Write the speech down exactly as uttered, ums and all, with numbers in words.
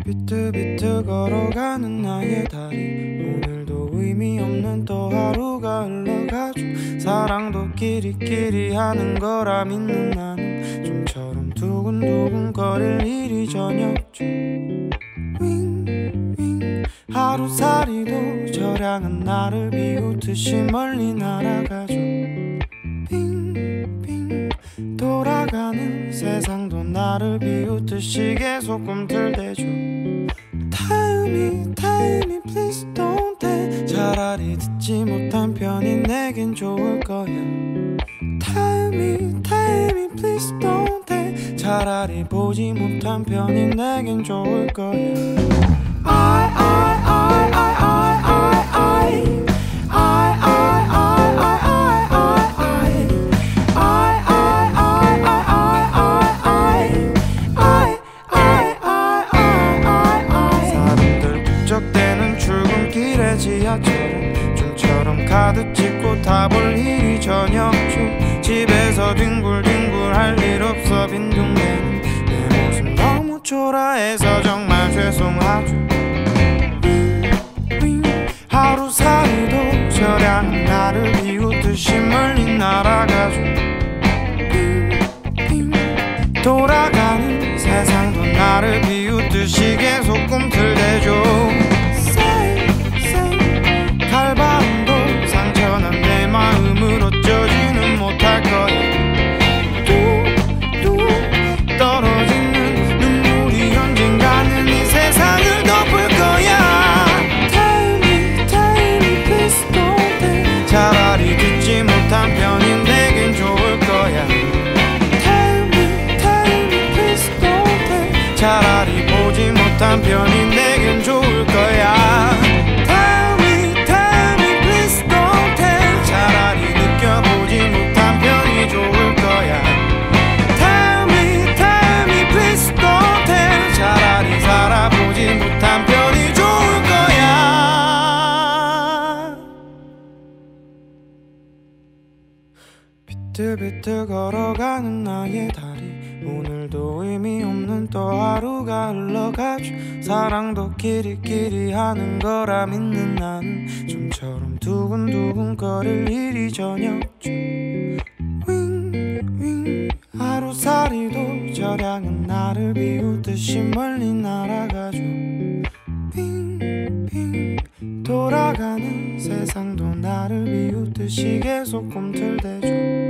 비트비트 걸어가는 나의 다리 오늘도 의미 없는 또 하루가 흘러가죠. 사랑도 끼리끼리 하는 거라 믿는 나는 좀처럼 두근두근 거릴 일이 저녁죠. 윙윙 하루살이도 저량한 나를 비웃듯이 멀리 날아가죠. 빙빙 돌아가는 세상도 나를 비웃듯이 계속 꿈틀대죠. Tell me, tell me, please don't tell. 차라리 듣지 못한 편이 내겐 좋을 거야. Tell me, tell me, please don't tell. 차라리 보지 못한 편이 내겐 좋을 거야. I, I, I, I, I, I, I, I, I, 지하철은 좀처럼 카드 찍고 타볼 일이 저녁중. 집에서 뒹굴뒹굴 할 일 없어 빈둥대는 내 모습 너무 초라해서 정말 죄송하죠. 윙윙 하루살이도 저량 나를 비웃듯이 멀리 날아가죠. 빙빙 돌아가는 세상도 나를 비웃듯이 계속 꿈틀대죠. 칼바람도 상처난 내 마음을 어쩌지는 못할 거야. 뚝뚝 떨어지는 눈물이 언젠가는 이 세상을 덮을 거야. Tell me, tell me, please don't tell. 차라리 듣지 못한 편이 내겐 좋을 거야. Tell me, tell me, please don't tell. 차라리 보지 못한 편이 내겐 좋을 거야. 느껴보지 못한 편이 좋을 거야. Tell me, tell me, please don't tell. 차라리 살아보지 못한 편이 좋을 거야. 비틀비틀 걸어가는 나의 다리 오늘도 의미 없는 또 하루가 흘러가죠. 사랑도 끼리끼리 하는 거라 믿는 나는 좀처럼 두근두근 거릴 일이 저녁죠. 윙윙 하루살이도 저량은 나를 비웃듯이 멀리 날아가죠. 빙빙 돌아가는 세상도 나를 비웃듯이 계속 꿈틀대죠.